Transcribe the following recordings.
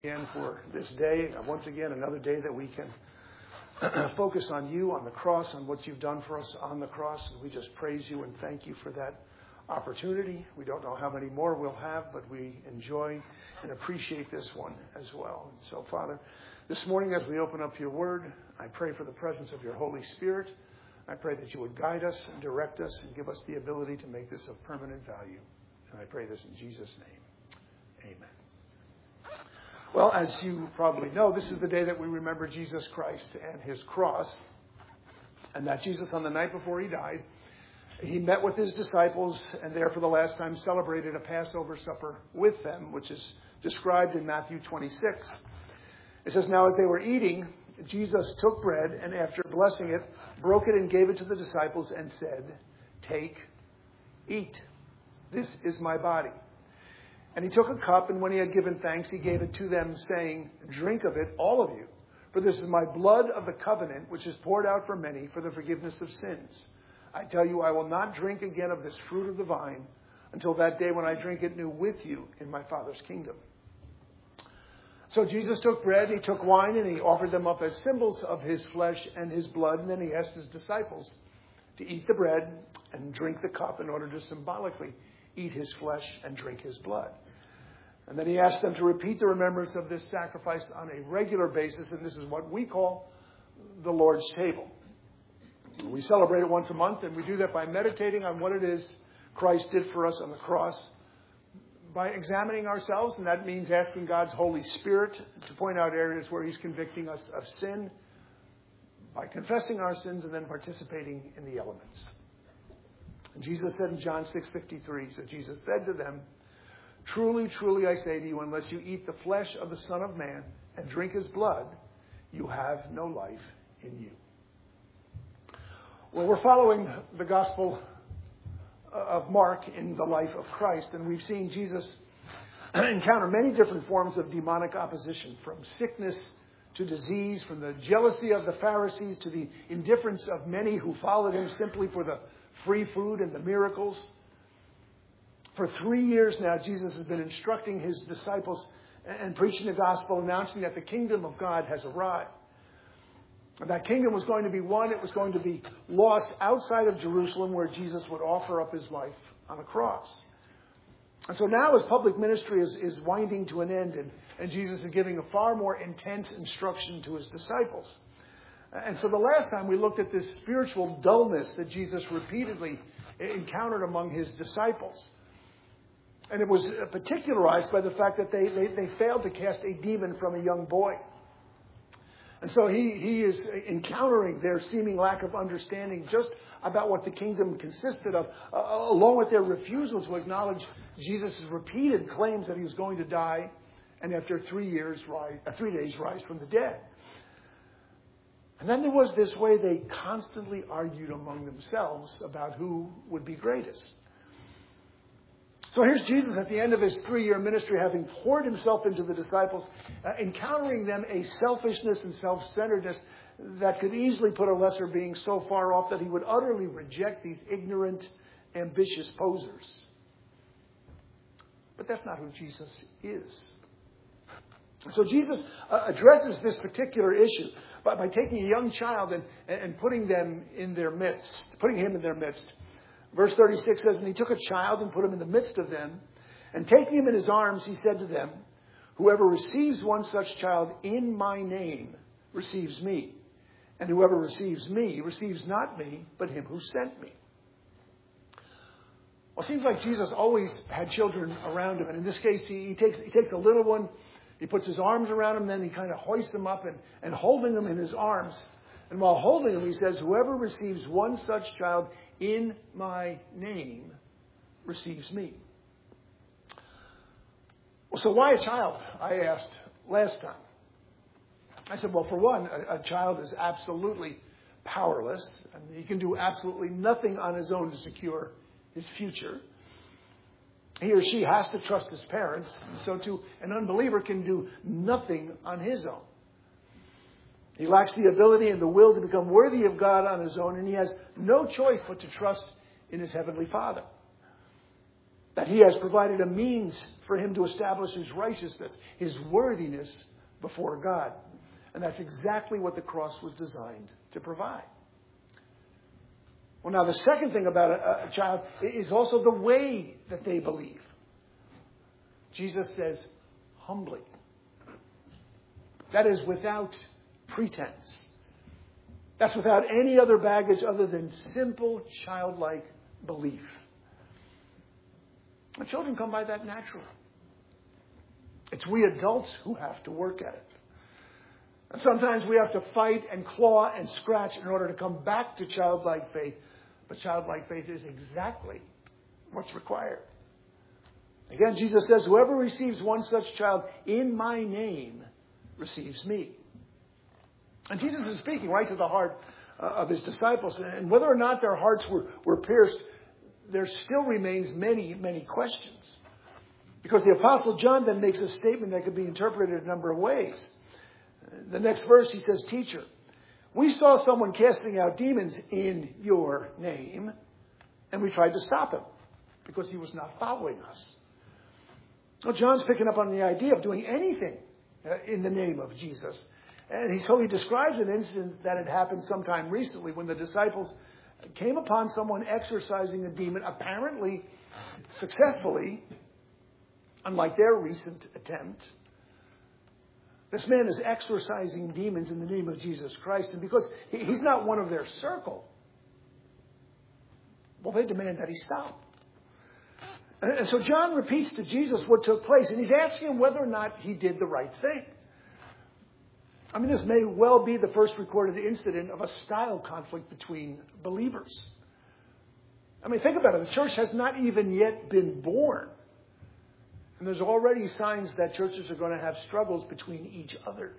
Again for this day. Once again, another day that we can focus on you, on the cross, on what you've done for us on the cross. And we just praise you and thank you for that opportunity. We don't know how many more we'll have, but we enjoy and appreciate this one as well. And so, Father, this morning as we open up your word, I pray for the presence of your Holy Spirit. I pray that you would guide us and direct us and give us the ability to make this of permanent value. And I pray this in Jesus' name. Amen. Well, as you probably know, this is the day that we remember Jesus Christ and his cross. And that Jesus, on the night before he died, he met with his disciples and there for the last time celebrated a Passover supper with them, which is described in Matthew 26. It says, "Now as they were eating, Jesus took bread and after blessing it, broke it and gave it to the disciples and said, 'Take, eat. This is my body.' And he took a cup, and when he had given thanks, he gave it to them, saying, 'Drink of it, all of you, for this is my blood of the covenant, which is poured out for many for the forgiveness of sins. I tell you, I will not drink again of this fruit of the vine until that day when I drink it new with you in my Father's kingdom.'" So Jesus took bread, he took wine, and he offered them up as symbols of his flesh and his blood. And then he asked his disciples to eat the bread and drink the cup in order to symbolically eat his flesh and drink his blood. And then he asked them to repeat the remembrance of this sacrifice on a regular basis, and this is what we call the Lord's table. We celebrate it once a month, and we do that by meditating on what it is Christ did for us on the cross, by examining ourselves, and that means asking God's Holy Spirit to point out areas where he's convicting us of sin, by confessing our sins and then participating in the elements. And Jesus said in John 6:53, so Jesus said to them, "Truly, truly, I say to you, unless you eat the flesh of the Son of Man and drink his blood, you have no life in you." Well, we're following the Gospel of Mark in the life of Christ, and we've seen Jesus encounter many different forms of demonic opposition, from sickness to disease, from the jealousy of the Pharisees to the indifference of many who followed him simply for the free food and the miracles. For 3 years now, Jesus has been instructing his disciples and preaching the gospel, announcing that the kingdom of God has arrived. And that kingdom was going to be won. It was going to be lost outside of Jerusalem, where Jesus would offer up his life on a cross. And so now his public ministry is winding to an end, and Jesus is giving a far more intense instruction to his disciples. And so the last time we looked at this spiritual dullness that Jesus repeatedly encountered among his disciples. And it was particularized by the fact that they failed to cast a demon from a young boy. And so he is encountering their seeming lack of understanding just about what the kingdom consisted of, along with their refusal to acknowledge Jesus' repeated claims that he was going to die and after 3 days rise from the dead. And then there was this way they constantly argued among themselves about who would be greatest. So here's Jesus at the end of his 3-year ministry, having poured himself into the disciples, encountering them a selfishness and self-centeredness that could easily put a lesser being so far off that he would utterly reject these ignorant, ambitious posers. But that's not who Jesus is. So Jesus addresses this particular issue by taking a young child and putting him in their midst. Verse 36 says, "And he took a child and put him in the midst of them. And taking him in his arms, he said to them, 'Whoever receives one such child in my name receives me. And whoever receives me receives not me, but him who sent me.'" Well, it seems like Jesus always had children around him. And in this case, he takes a little one. He puts his arms around him, then he kind of hoists him up and holding him in his arms. And while holding him, he says, "Whoever receives one such child in my name receives me." Well, so why a child? I asked last time. I said, well, for one, a child is absolutely powerless. I mean, he can do absolutely nothing on his own to secure his future. He or she has to trust his parents. So too, an unbeliever can do nothing on his own. He lacks the ability and the will to become worthy of God on his own, and he has no choice but to trust in his heavenly Father. That he has provided a means for him to establish his righteousness, his worthiness before God. And that's exactly what the cross was designed to provide. Well, now the second thing about a child is also the way that they believe. Jesus says, humbly. That is without pretense. That's without any other baggage other than simple childlike belief. And children come by that naturally. It's we adults who have to work at it. And sometimes we have to fight and claw and scratch in order to come back to childlike faith. But childlike faith is exactly what's required. Again, Jesus says, whoever receives one such child in my name receives me. And Jesus is speaking right to the heart of his disciples. And whether or not their hearts were pierced, there still remains many, many questions. Because the Apostle John then makes a statement that could be interpreted a number of ways. The next verse, he says, Teacher, we saw someone casting out demons in your name, and we tried to stop him because he was not following us. Well, John's picking up on the idea of doing anything in the name of Jesus. And so he describes an incident that had happened sometime recently when the disciples came upon someone exorcising a demon, apparently successfully, unlike their recent attempt. This man is exorcising demons in the name of Jesus Christ. And because he's not one of their circle, well, they demand that he stop. And so John repeats to Jesus what took place. And he's asking him whether or not he did the right thing. I mean, this may well be the first recorded incident of a style conflict between believers. I mean, think about it. The church has not even yet been born. And there's already signs that churches are going to have struggles between each other.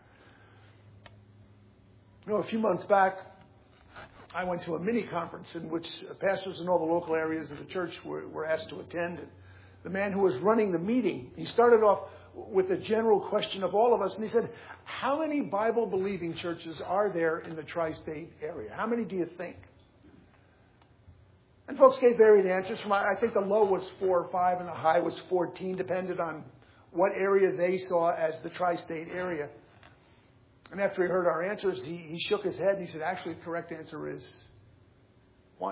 You know, a few months back, I went to a mini conference in which pastors in all the local areas of the church were asked to attend. And the man who was running the meeting, he started off with a general question of all of us. And he said, how many Bible-believing churches are there in the tri-state area? How many do you think? And folks gave varied answers. I think the low was 4 or 5 and the high was 14, depended on what area they saw as the tri-state area. And after he heard our answers, he shook his head and he said, actually, the correct answer is 1.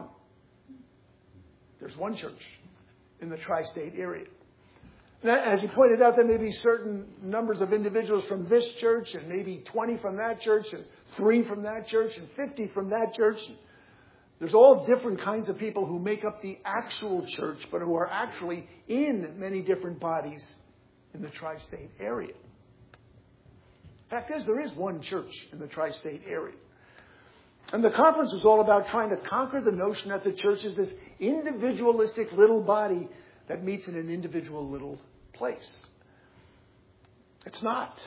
There's one church in the tri-state area. And as he pointed out, there may be certain numbers of individuals from this church, and maybe 20 from that church, and 3 from that church, and 50 from that church. There's all different kinds of people who make up the actual church, but who are actually in many different bodies in the tri-state area. Fact is, there is one church in the tri-state area. And the conference was all about trying to conquer the notion that the church is this individualistic little body that meets in an individual little place. It's not.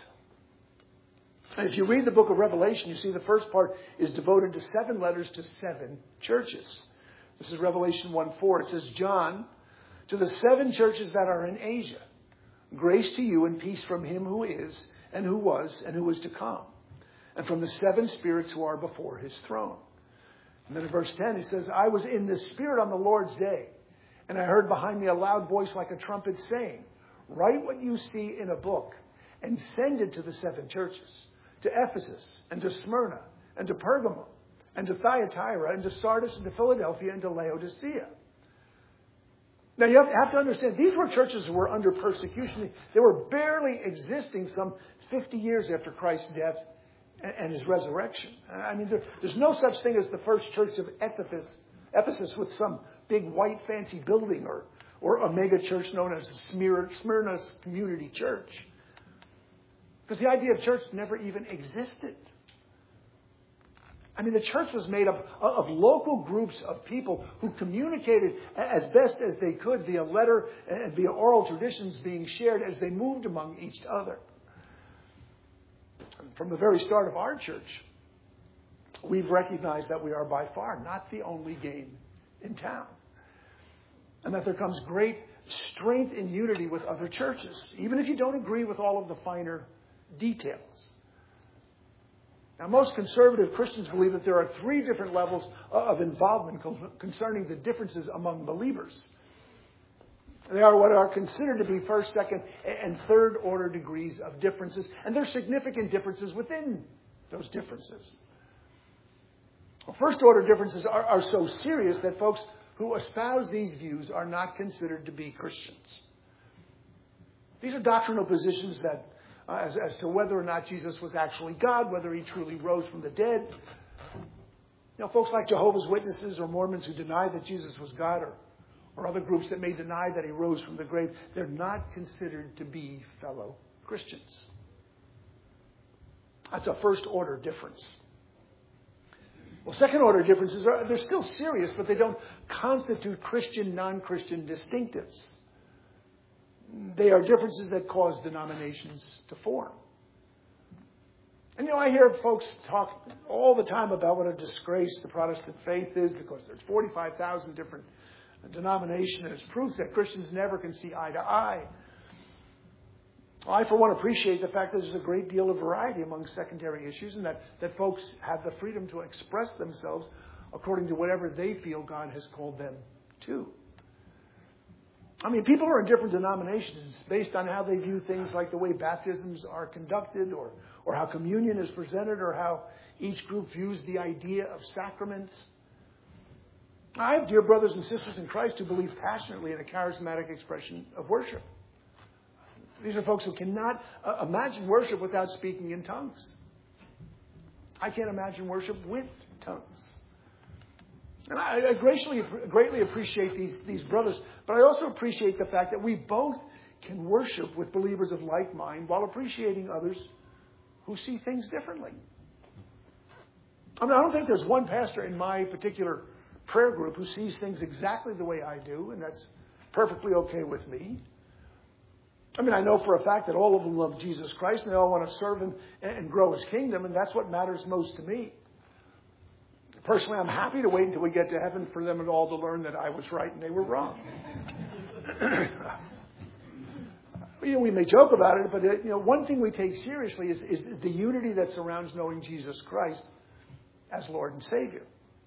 And if you read the book of Revelation, you see the first part is devoted to 7 letters to 7 churches. This is Revelation 1:4. It says, John, to the 7 churches that are in Asia, grace to you and peace from him who is, and who was, and who is to come, and from the 7 spirits who are before his throne. And then in verse 10, he says, I was in the Spirit on the Lord's day, and I heard behind me a loud voice like a trumpet saying, write what you see in a book and send it to the 7 churches, to Ephesus and to Smyrna and to Pergamum and to Thyatira and to Sardis and to Philadelphia and to Laodicea. Now you have to understand, these were churches who were under persecution. They were barely existing some 50 years after Christ's death and his resurrection. I mean, there's no such thing as the first church of Ephesus with some big white fancy building or a mega church known as Smyrna Community Church. Because the idea of church never even existed. I mean, the church was made up of local groups of people who communicated as best as they could via letter and via oral traditions being shared as they moved among each other. From the very start of our church, we've recognized that we are by far not the only game in town. And that there comes great strength in unity with other churches, even if you don't agree with all of the finer details. Now, most conservative Christians believe that there are 3 different levels of involvement concerning the differences among believers. They are what are considered to be first, second, and third order degrees of differences. And there's significant differences within those differences. Well, first order differences are so serious that folks who espouse these views are not considered to be Christians. These are doctrinal positions that, as to whether or not Jesus was actually God, whether he truly rose from the dead. Folks like Jehovah's Witnesses or Mormons who deny that Jesus was God, or other groups that may deny that he rose from the grave, they're not considered to be fellow Christians. That's a first order difference. Well, second order differences they're still serious, but they don't constitute Christian, non-Christian distinctives. They are differences that cause denominations to form. And I hear folks talk all the time about what a disgrace the Protestant faith is, because there's 45,000 different denominations, and it's proof that Christians never can see eye to eye. I, for one, appreciate the fact that there's a great deal of variety among secondary issues, and that folks have the freedom to express themselves according to whatever they feel God has called them to. People are in different denominations based on how they view things like the way baptisms are conducted, or how communion is presented, or how each group views the idea of sacraments. I have dear brothers and sisters in Christ who believe passionately in a charismatic expression of worship. These are folks who cannot imagine worship without speaking in tongues. I can't imagine worship with tongues. And I greatly appreciate these brothers, but I also appreciate the fact that we both can worship with believers of like mind while appreciating others who see things differently. I don't think there's one pastor in my particular prayer group who sees things exactly the way I do, and that's perfectly okay with me. I know for a fact that all of them love Jesus Christ, and they all want to serve him and grow his kingdom, and that's what matters most to me. Personally, I'm happy to wait until we get to heaven for them all to learn that I was right and they were wrong. We may joke about it, but one thing we take seriously is the unity that surrounds knowing Jesus Christ as Lord and Savior.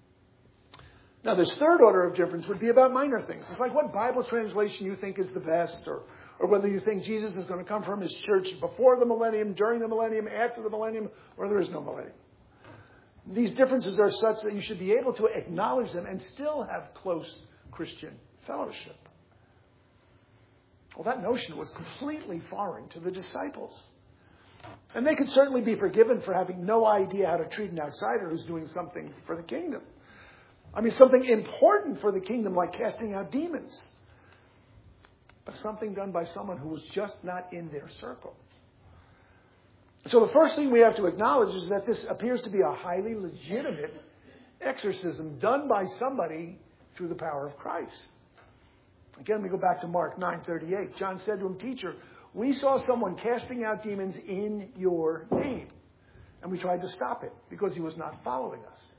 Now, this third order of difference would be about minor things. It's like what Bible translation you think is the best, or whether you think Jesus is going to come from his church before the millennium, during the millennium, after the millennium, or there is no millennium. These differences are such that you should be able to acknowledge them and still have close Christian fellowship. Well, that notion was completely foreign to the disciples. And they could certainly be forgiven for having no idea how to treat an outsider who's doing something for the kingdom. Something important for the kingdom, like casting out demons. But something done by someone who was just not in their circle. So the first thing we have to acknowledge is that this appears to be a highly legitimate exorcism done by somebody through the power of Christ. Again, we go back to Mark 9:38. John said to him, "Teacher, we saw someone casting out demons in your name, and we tried to stop it because he was not following us."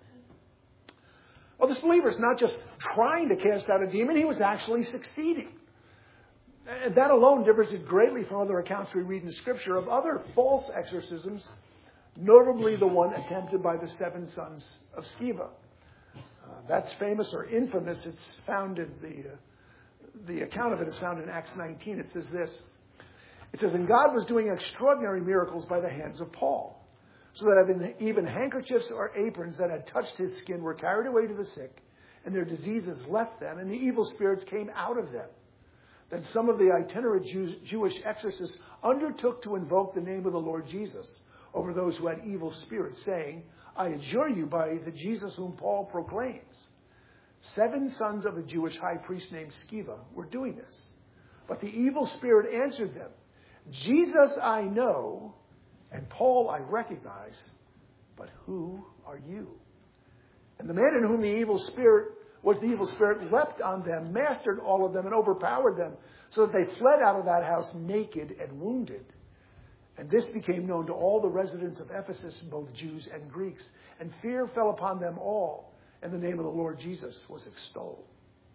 Well, this believer is not just trying to cast out a demon, he was actually succeeding. And that alone differs greatly from other accounts we read in Scripture of other false exorcisms, notably the one attempted by the 7 sons of Sceva. That's famous or infamous. It's found in the account of it is found in Acts 19. It says this. It says, "And God was doing extraordinary miracles by the hands of Paul, so that even handkerchiefs or aprons that had touched his skin were carried away to the sick, and their diseases left them, and the evil spirits came out of them. Then some of the itinerant Jewish exorcists undertook to invoke the name of the Lord Jesus over those who had evil spirits, saying, 'I adjure you by the Jesus whom Paul proclaims.' 7 sons of a Jewish high priest named Sceva were doing this. But the evil spirit answered them, 'Jesus I know, and Paul I recognize, but who are you?' And the man in whom the evil spirit leapt on them, mastered all of them, and overpowered them, so that they fled out of that house naked and wounded. And this became known to all the residents of Ephesus, both Jews and Greeks. And fear fell upon them all, and the name of the Lord Jesus was extolled."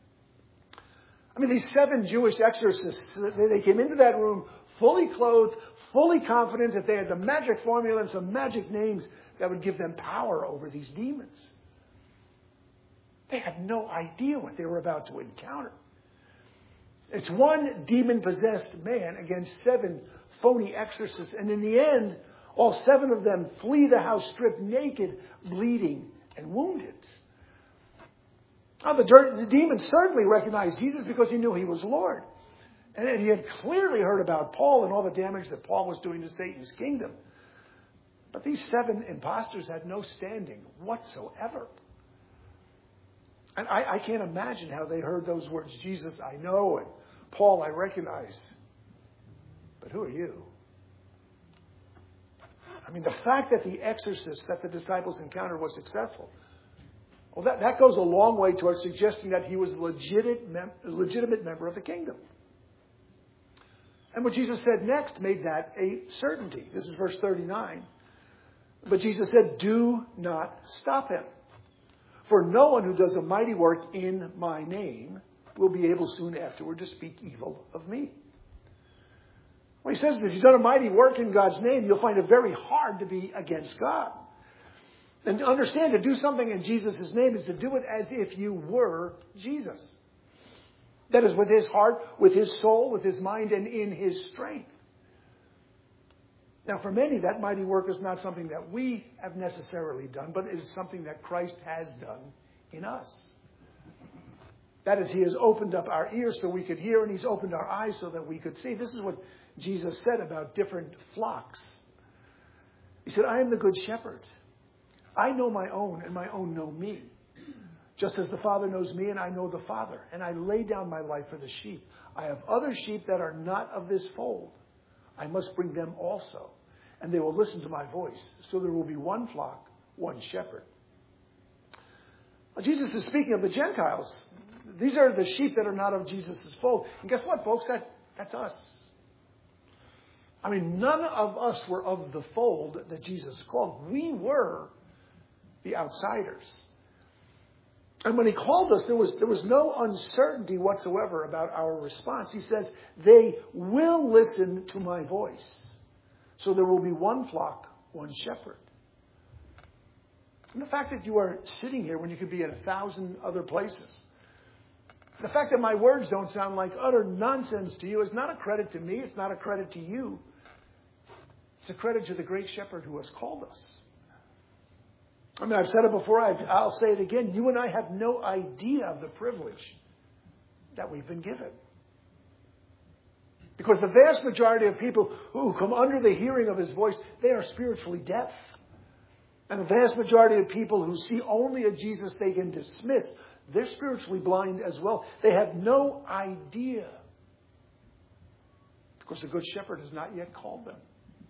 These 7 Jewish exorcists, they came into that room fully clothed, fully confident that they had the magic formula and some magic names that would give them power over these demons. They had no idea what they were about to encounter. It's one demon-possessed man against 7 phony exorcists. And in the end, all 7 of them flee the house stripped naked, bleeding, and wounded. Now, the demon certainly recognized Jesus because he knew he was Lord. And he had clearly heard about Paul and all the damage that Paul was doing to Satan's kingdom. But these 7 imposters had no standing whatsoever. And I can't imagine how they heard those words, Jesus, I know, and Paul, I recognize. But who are you? I mean, the fact that the exorcist that the disciples encountered was successful, well, that goes a long way towards suggesting that he was a legitimate member of the kingdom. And what Jesus said next made that a certainty. This is verse 39. But Jesus said, do not stop him. For no one who does a mighty work in my name will be able soon afterward to speak evil of me. Well, he says that if you've done a mighty work in God's name, you'll find it very hard to be against God. And to understand, to do something in Jesus' name is to do it as if you were Jesus. That is, with his heart, with his soul, with his mind, and in his strength. Now, for many, that mighty work is not something that we have necessarily done, but it is something that Christ has done in us. That is, he has opened up our ears so we could hear, and he's opened our eyes so that we could see. This is what Jesus said about different flocks. He said, I am the good shepherd. I know my own, and my own know me. Just as the Father knows me, and I know the Father. And I lay down my life for the sheep. I have other sheep that are not of this fold. I must bring them also. And they will listen to my voice. So there will be one flock, one shepherd. Well, Jesus is speaking of the Gentiles. These are the sheep that are not of Jesus' fold. And guess what, folks? That's us. I mean, none of us were of the fold that Jesus called. We were the outsiders. And when he called us, there was no uncertainty whatsoever about our response. He says, they will listen to my voice. So there will be one flock, one shepherd. And the fact that you are sitting here when you could be in 1,000 other places, the fact that my words don't sound like utter nonsense to you is not a credit to me. It's not a credit to you. It's a credit to the great shepherd who has called us. I mean, I've said it before. I'll say it again. You and I have no idea of the privilege that we've been given. Because the vast majority of people who come under the hearing of his voice, they are spiritually deaf. And the vast majority of people who see only a Jesus they can dismiss, they're spiritually blind as well. They have no idea. Because the good shepherd has not yet called them.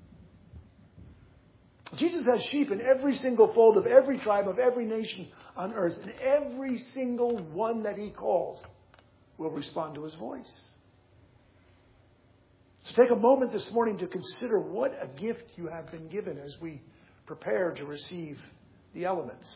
Jesus has sheep in every single fold of every tribe of every nation on earth. And every single one that he calls will respond to his voice. So take a moment this morning to consider what a gift you have been given as we prepare to receive the elements.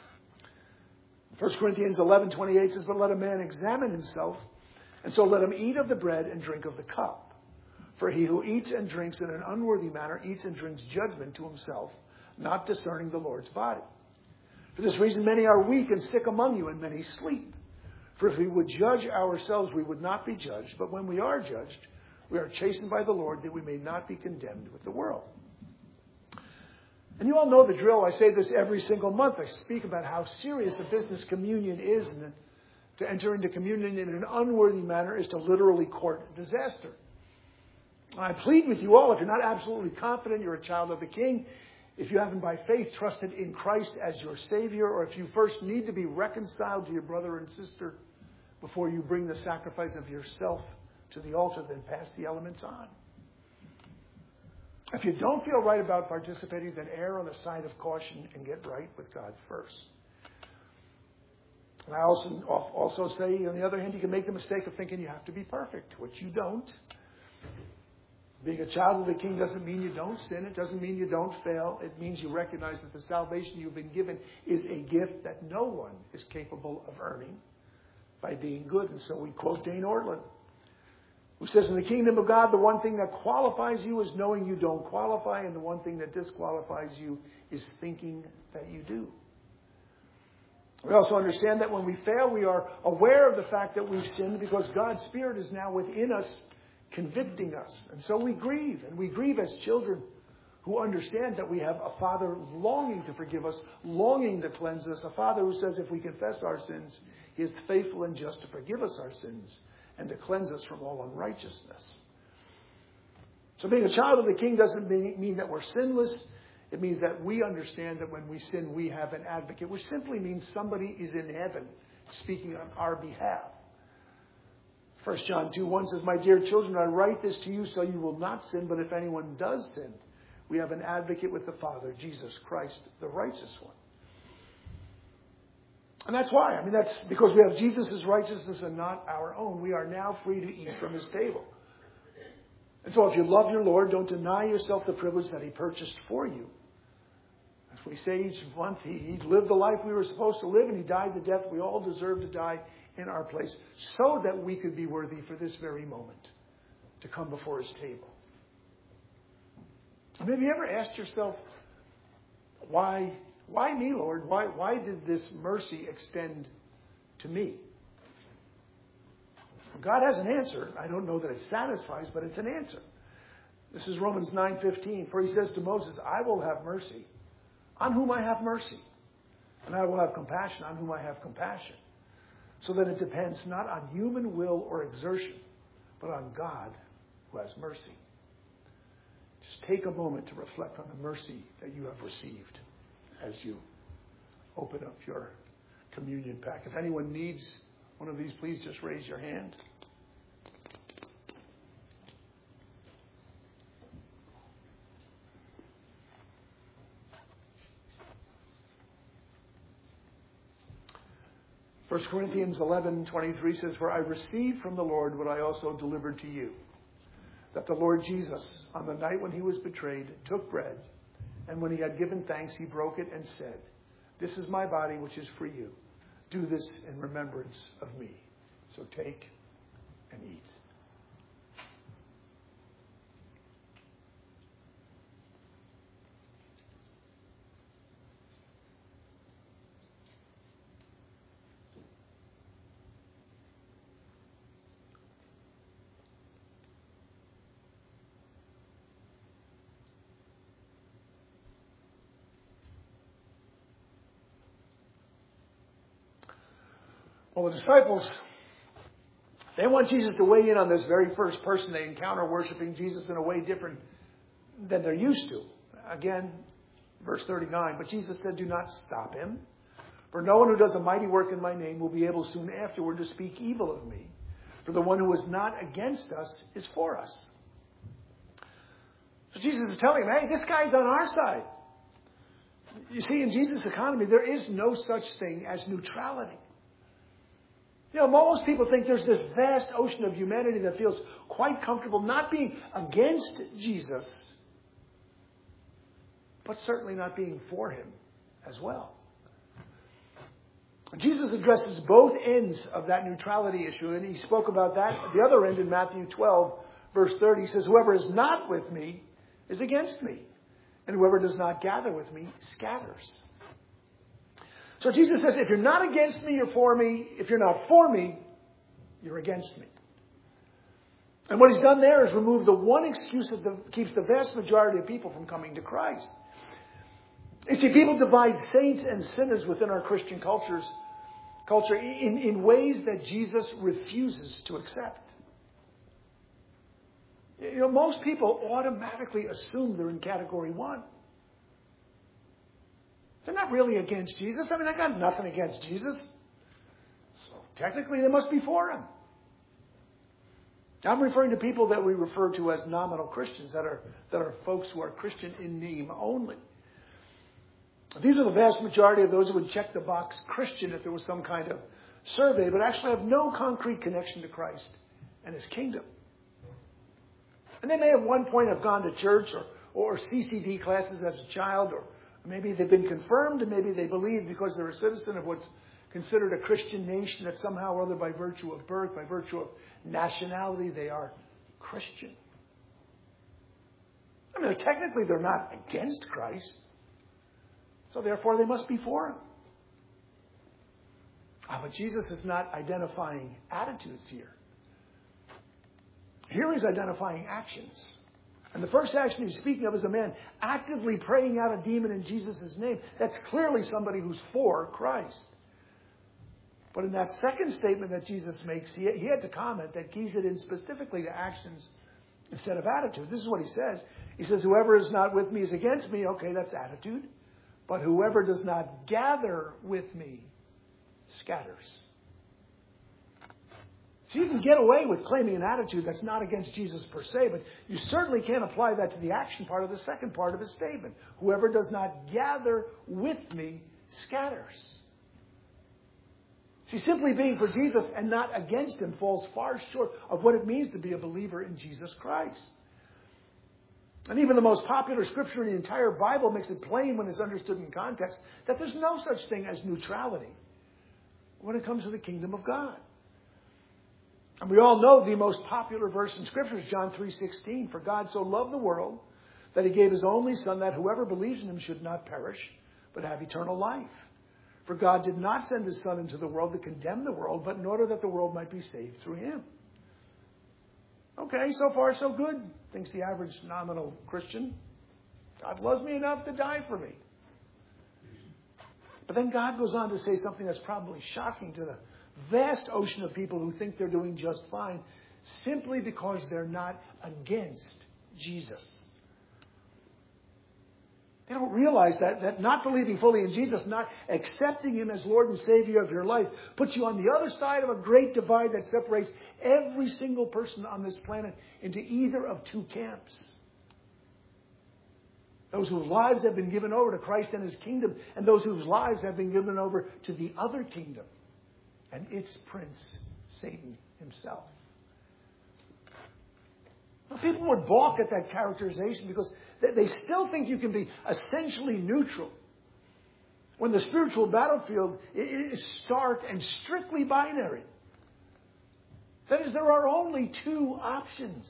1 Corinthians 11:28 says, but let a man examine himself, and so let him eat of the bread and drink of the cup. For he who eats and drinks in an unworthy manner eats and drinks judgment to himself, not discerning the Lord's body. For this reason many are weak and sick among you, and many sleep. For if we would judge ourselves, we would not be judged. But when we are judged, we are chastened by the Lord, that we may not be condemned with the world. And you all know the drill. I say this every single month. I speak about how serious a business communion is. And to enter into communion in an unworthy manner is to literally court disaster. I plead with you all, if you're not absolutely confident you're a child of the King, if you haven't by faith trusted in Christ as your Savior, or if you first need to be reconciled to your brother and sister before you bring the sacrifice of yourself to the altar, then pass the elements on. If you don't feel right about participating, then err on the side of caution and get right with God first. And I also say, on the other hand, you can make the mistake of thinking you have to be perfect, which you don't. Being a child of the King doesn't mean you don't sin. It doesn't mean you don't fail. It means you recognize that the salvation you've been given is a gift that no one is capable of earning by being good. And so we quote Dane Ortlund, who says, in the kingdom of God, the one thing that qualifies you is knowing you don't qualify, and the one thing that disqualifies you is thinking that you do. We also understand that when we fail, we are aware of the fact that we've sinned because God's Spirit is now within us, convicting us. And so we grieve, and we grieve as children who understand that we have a Father longing to forgive us, longing to cleanse us, a Father who says if we confess our sins, He is faithful and just to forgive us our sins and to cleanse us from all unrighteousness. So being a child of the King doesn't mean that we're sinless. It means that we understand that when we sin, we have an advocate, which simply means somebody is in heaven speaking on our behalf. 1 John 2:1 says, "My dear children, I write this to you so you will not sin, but if anyone does sin, we have an advocate with the Father, Jesus Christ, the righteous one." And that's why. That's because we have Jesus' righteousness and not our own. We are now free to eat from His table. And so if you love your Lord, don't deny yourself the privilege that He purchased for you. As we say each month, He lived the life we were supposed to live, and He died the death we all deserve to die in our place, so that we could be worthy for this very moment to come before His table. And have you ever asked yourself, why me, Lord? Why did this mercy extend to me? God has an answer. I don't know that it satisfies, but it's an answer. This is Romans 9:15. For He says to Moses, "I will have mercy on whom I have mercy, and I will have compassion on whom I have compassion." So that it depends not on human will or exertion, but on God who has mercy. Just take a moment to reflect on the mercy that you have received as you open up your communion pack. If anyone needs one of these, please just raise your hand. First Corinthians 11:23 says, "For I received from the Lord what I also delivered to you, that the Lord Jesus, on the night when He was betrayed, took bread, and when He had given thanks, He broke it and said, 'This is my body, which is for you. Do this in remembrance of me.' So take and eat." Well, the disciples, they want Jesus to weigh in on this very first person they encounter worshiping Jesus in a way different than they're used to. Again, verse 39, "But Jesus said, 'Do not stop him. For no one who does a mighty work in my name will be able soon afterward to speak evil of me. For the one who is not against us is for us.'" So Jesus is telling them, hey, this guy's on our side. You see, in Jesus' economy, there is no such thing as neutrality. Most people think there's this vast ocean of humanity that feels quite comfortable not being against Jesus, but certainly not being for Him as well. Jesus addresses both ends of that neutrality issue, and He spoke about that at the other end in Matthew 12, verse 30. He says, "Whoever is not with me is against me, and whoever does not gather with me scatters." So Jesus says, if you're not against me, you're for me. If you're not for me, you're against me. And what He's done there is remove the one excuse that keeps the vast majority of people from coming to Christ. You see, people divide saints and sinners within our Christian culture in ways that Jesus refuses to accept. Most people automatically assume they're in category 1. They're not really against Jesus. I got nothing against Jesus. So technically they must be for Him. I'm referring to people that we refer to as nominal Christians, that are folks who are Christian in name only. These are the vast majority of those who would check the box Christian if there was some kind of survey, but actually have no concrete connection to Christ and His kingdom. And they may at one point have gone to church or CCD classes as a child, or maybe they've been confirmed, and maybe they believe because they're a citizen of what's considered a Christian nation that somehow or other by virtue of birth, by virtue of nationality, they are Christian. Technically they're not against Christ, so therefore they must be for Him. But Jesus is not identifying attitudes here. Here he's identifying actions. And the first action he's speaking of is a man actively praying out a demon in Jesus' name. That's clearly somebody who's for Christ. But in that second statement that Jesus makes, he had to comment that keys it in specifically to actions instead of attitude. This is what he says. He says, whoever is not with me is against me. Okay, that's attitude. But whoever does not gather with me scatters. So you can get away with claiming an attitude that's not against Jesus per se, but you certainly can't apply that to the action part of the second part of his statement. Whoever does not gather with me scatters. See, simply being for Jesus and not against him falls far short of what it means to be a believer in Jesus Christ. And even the most popular scripture in the entire Bible makes it plain when it's understood in context that there's no such thing as neutrality when it comes to the kingdom of God. And we all know the most popular verse in Scripture is John 3:16. For God so loved the world that he gave his only Son, that whoever believes in him should not perish, but have eternal life. For God did not send his Son into the world to condemn the world, but in order that the world might be saved through him. Okay, so far so good, thinks the average nominal Christian. God loves me enough to die for me. But then God goes on to say something that's probably shocking to the vast ocean of people who think they're doing just fine simply because they're not against Jesus. They don't realize that not believing fully in Jesus, not accepting him as Lord and Savior of your life, puts you on the other side of a great divide that separates every single person on this planet into either of two camps. Those whose lives have been given over to Christ and his kingdom, and those whose lives have been given over to the other kingdom and its prince, Satan himself. Now, people would balk at that characterization because they still think you can be essentially neutral when the spiritual battlefield is stark and strictly binary. That is, there are only two options.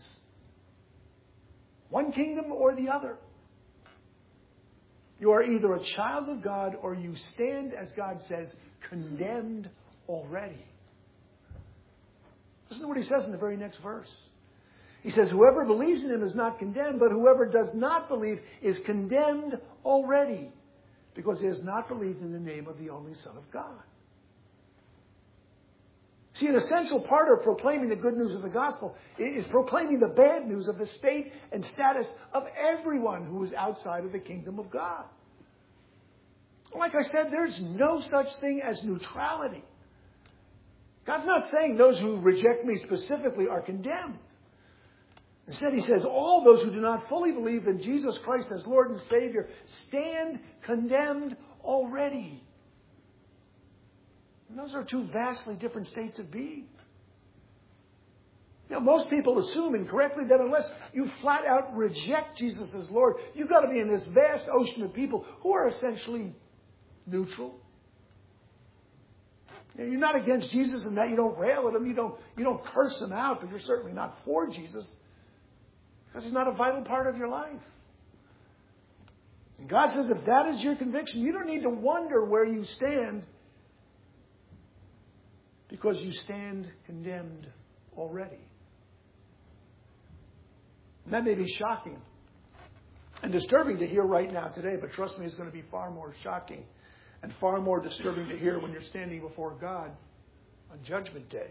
One kingdom or the other. You are either a child of God or you stand, as God says, condemned already. Listen to what he says in the very next verse. He says, whoever believes in him is not condemned, but whoever does not believe is condemned already, because he has not believed in the name of the only Son of God. See, an essential part of proclaiming the good news of the gospel is proclaiming the bad news of the state and status of everyone who is outside of the kingdom of God. Like I said, there's no such thing as neutrality. God's not saying those who reject me specifically are condemned. Instead, he says all those who do not fully believe in Jesus Christ as Lord and Savior stand condemned already. And those are two vastly different states of being. You know, most people assume incorrectly that unless you flat out reject Jesus as Lord, you've got to be in this vast ocean of people who are essentially neutral. You know, you're not against Jesus in that you don't rail at him, you don't curse him out, but you're certainly not for Jesus because he's not a vital part of your life. And God says if that is your conviction, you don't need to wonder where you stand, because you stand condemned already. And that may be shocking and disturbing to hear right now today, but trust me, it's going to be far more shocking and far more disturbing to hear when you're standing before God on Judgment Day.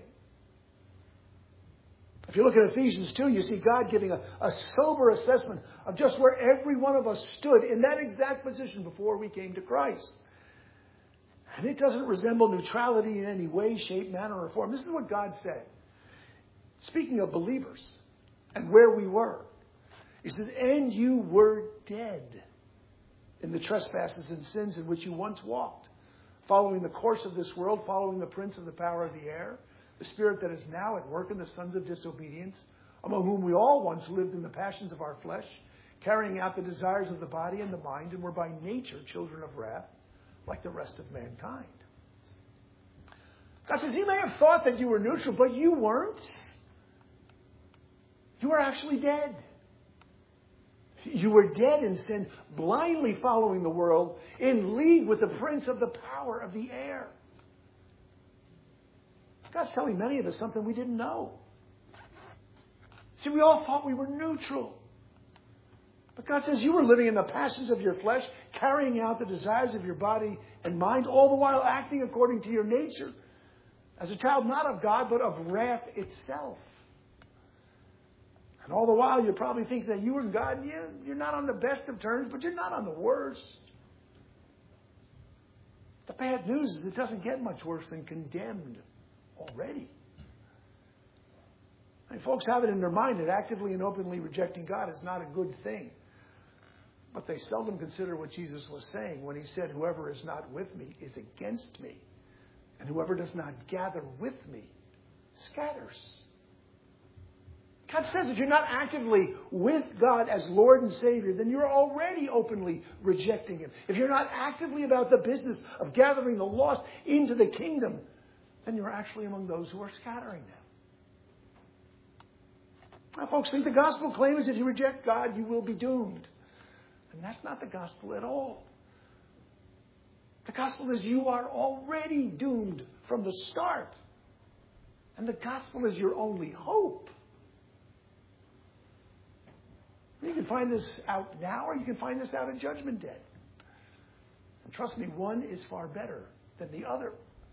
If you look at Ephesians 2, you see God giving a sober assessment of just where every one of us stood in that exact position before we came to Christ. And it doesn't resemble neutrality in any way, shape, manner, or form. This is what God said. Speaking of believers and where we were. He says, and you were dead in the trespasses and sins in which you once walked, following the course of this world, following the prince of the power of the air, the spirit that is now at work in the sons of disobedience, among whom we all once lived in the passions of our flesh, carrying out the desires of the body and the mind, and were by nature children of wrath, like the rest of mankind. God says, you may have thought that you were neutral, but you weren't. You were actually dead. You were dead in sin, blindly following the world, in league with the prince of the power of the air. God's telling many of us something we didn't know. See, we all thought we were neutral. But God says you were living in the passions of your flesh, carrying out the desires of your body and mind, all the while acting according to your nature. As a child not of God, but of wrath itself. And all the while you probably think that you and God, you're not on the best of terms, but you're not on the worst. The bad news is it doesn't get much worse than condemned already. I mean, folks have it in their mind that actively and openly rejecting God is not a good thing. But they seldom consider what Jesus was saying when he said, whoever is not with me is against me. And whoever does not gather with me scatters. God says if you're not actively with God as Lord and Savior, then you're already openly rejecting Him. If you're not actively about the business of gathering the lost into the kingdom, then you're actually among those who are scattering them. Now, folks think the gospel claims if you reject God, you will be doomed. And that's not the gospel at all. The gospel is you are already doomed from the start. And the gospel is your only hope. You can find this out now, or you can find this out in Judgment Day. And trust me, one is far better than the other.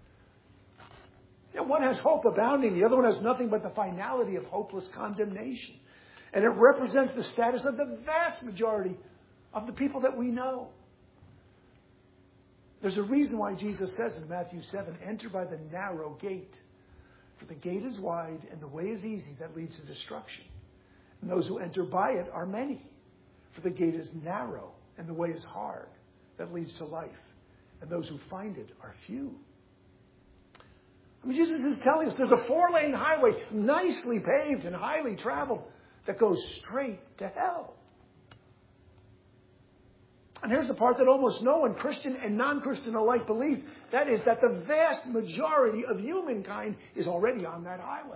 One has hope abounding. The other one has nothing but the finality of hopeless condemnation. And it represents the status of the vast majority of the people that we know. There's a reason why Jesus says in Matthew 7, enter by the narrow gate. For the gate is wide and the way is easy that leads to destruction. And those who enter by it are many. For the gate is narrow and the way is hard that leads to life. And those who find it are few. I mean, Jesus is telling us there's a 4-lane highway, nicely paved and highly traveled, that goes straight to hell. And here's the part that almost no one, Christian and non-Christian alike, believes. That is that the vast majority of humankind is already on that highway.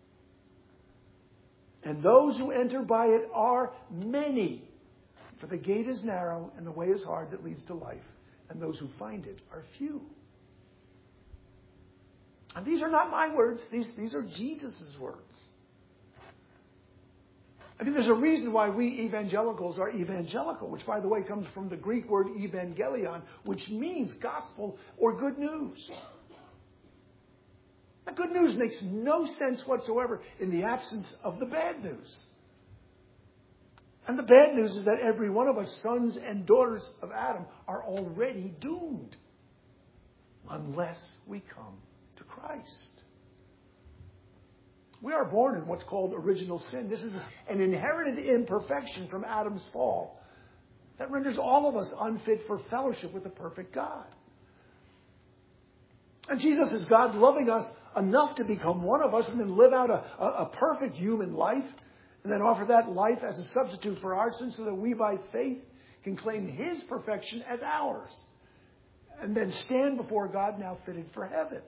And those who enter by it are many. For the gate is narrow and the way is hard that leads to life. And those who find it are few. And these are not my words. These are Jesus' words. I mean, there's a reason why we evangelicals are evangelical, which, by the way, comes from the Greek word evangelion, which means gospel or good news. The good news makes no sense whatsoever in the absence of the bad news. And the bad news is that every one of us, sons and daughters of Adam, are already doomed unless we come to Christ. We are born in what's called original sin. This is an inherited imperfection from Adam's fall that renders all of us unfit for fellowship with the perfect God. And Jesus is God loving us enough to become one of us and then live out a perfect human life and then offer that life as a substitute for our sins so that we by faith can claim His perfection as ours and then stand before God now fitted for heaven.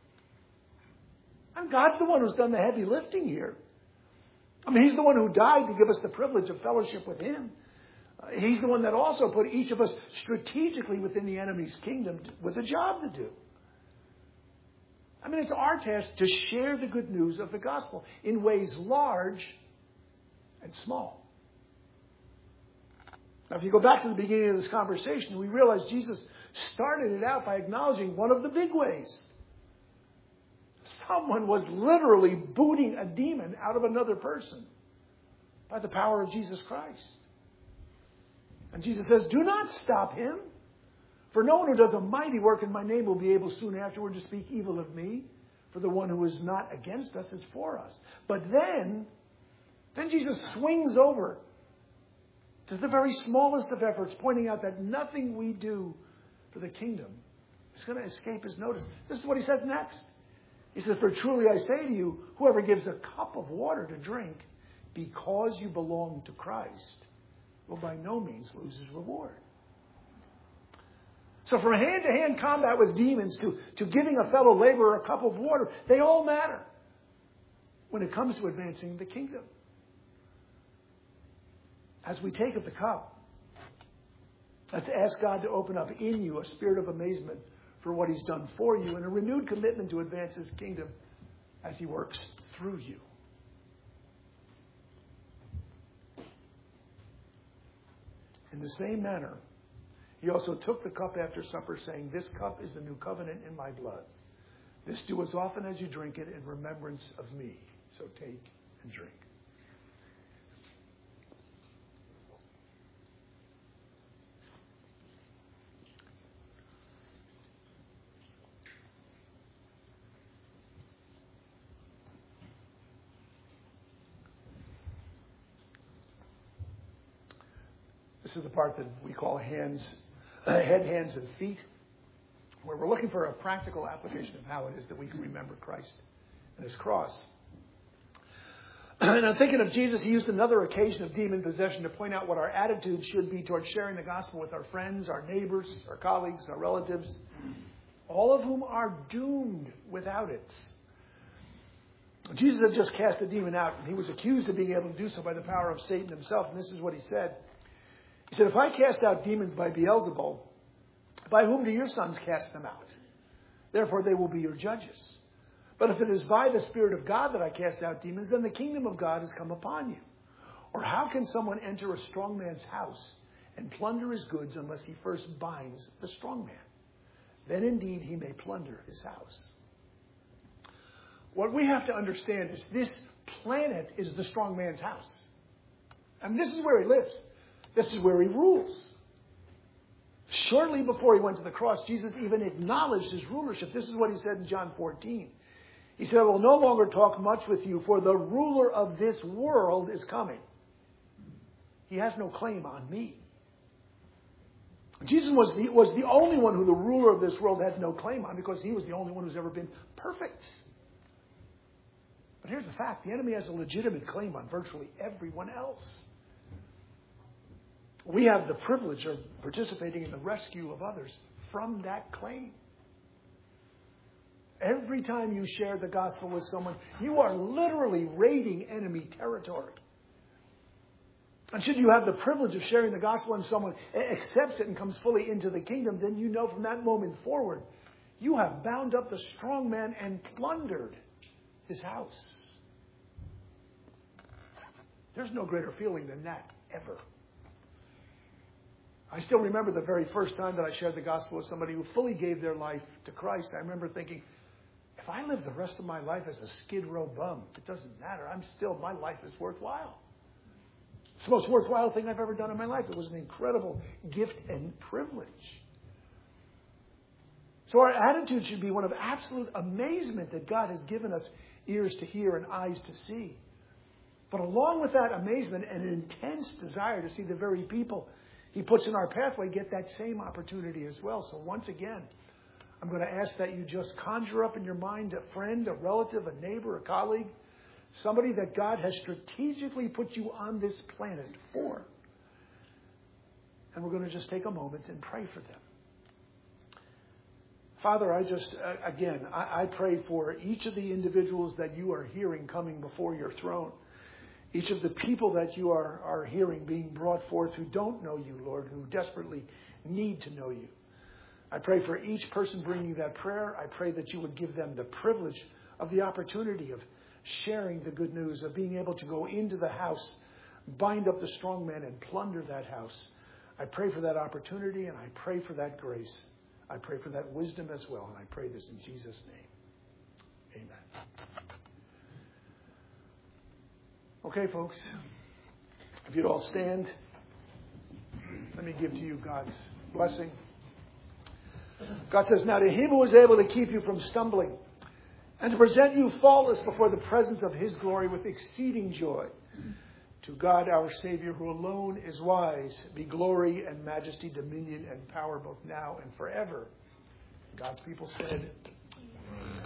And God's the one who's done the heavy lifting here. I mean, He's the one who died to give us the privilege of fellowship with Him. He's the one that also put each of us strategically within the enemy's kingdom with a job to do. I mean, it's our task to share the good news of the gospel in ways large and small. Now, if you go back to the beginning of this conversation, we realize Jesus started it out by acknowledging one of the big ways. Someone was literally booting a demon out of another person by the power of Jesus Christ. And Jesus says, do not stop him. For no one who does a mighty work in my name will be able soon afterward to speak evil of me. For the one who is not against us is for us. But then Jesus swings over to the very smallest of efforts, pointing out that nothing we do for the kingdom is going to escape His notice. This is what He says next. He says, for truly I say to you, whoever gives a cup of water to drink because you belong to Christ will by no means lose his reward. So from hand-to-hand combat with demons to giving a fellow laborer a cup of water, they all matter when it comes to advancing the kingdom. As we take of the cup, let's ask God to open up in you a spirit of amazement for what He's done for you and a renewed commitment to advance His kingdom as he works through you. In the same manner, he also took the cup after supper, saying, "This cup is the new covenant in my blood. This do as often as you drink it in remembrance of me." So take and drink. This is the part that we call head, hands, and feet, where we're looking for a practical application of how it is that we can remember Christ and his cross. And I'm thinking of Jesus. He used another occasion of demon possession to point out what our attitude should be towards sharing the gospel with our friends, our neighbors, our colleagues, our relatives, all of whom are doomed without it. Jesus had just cast a demon out, and he was accused of being able to do so by the power of Satan himself. And this is what he said. He said, "If I cast out demons by Beelzebul, by whom do your sons cast them out? Therefore they will be your judges. But if it is by the Spirit of God that I cast out demons, then the kingdom of God has come upon you. Or how can someone enter a strong man's house and plunder his goods unless he first binds the strong man? Then indeed he may plunder his house." What we have to understand is this planet is the strong man's house. And this is where he lives. This is where he rules. Shortly before he went to the cross, Jesus even acknowledged his rulership. This is what he said in John 14. He said, "I will no longer talk much with you, for the ruler of this world is coming. He has no claim on me." Jesus was the only one who the ruler of this world had no claim on, because he was the only one who's ever been perfect. But here's the fact. The enemy has a legitimate claim on virtually everyone else. We have the privilege of participating in the rescue of others from that claim. Every time you share the gospel with someone, you are literally raiding enemy territory. And should you have the privilege of sharing the gospel and someone accepts it and comes fully into the kingdom, then you know from that moment forward, you have bound up the strong man and plundered his house. There's no greater feeling than that, ever. I still remember the very first time that I shared the gospel with somebody who fully gave their life to Christ. I remember thinking, if I live the rest of my life as a Skid Row bum, it doesn't matter. My life is worthwhile. It's the most worthwhile thing I've ever done in my life. It was an incredible gift and privilege. So our attitude should be one of absolute amazement that God has given us ears to hear and eyes to see. But along with that amazement and an intense desire to see the very people he puts in our pathway get that same opportunity as well. So once again, I'm going to ask that you just conjure up in your mind a friend, a relative, a neighbor, a colleague, somebody that God has strategically put you on this planet for. And we're going to just take a moment and pray for them. Father, I pray for each of the individuals that you are hearing coming before your throne. Each of the people that you are hearing being brought forth who don't know you, Lord, who desperately need to know you. I pray for each person bringing that prayer. I pray that you would give them the privilege of the opportunity of sharing the good news, of being able to go into the house, bind up the strong man, and plunder that house. I pray for that opportunity, and I pray for that grace. I pray for that wisdom as well, and I pray this in Jesus' name. Amen. Okay, folks, if you'd all stand, let me give to you God's blessing. God says, "Now to him who is able to keep you from stumbling and to present you faultless before the presence of his glory with exceeding joy, to God our Savior, who alone is wise, be glory and majesty, dominion and power both now and forever." God's people said,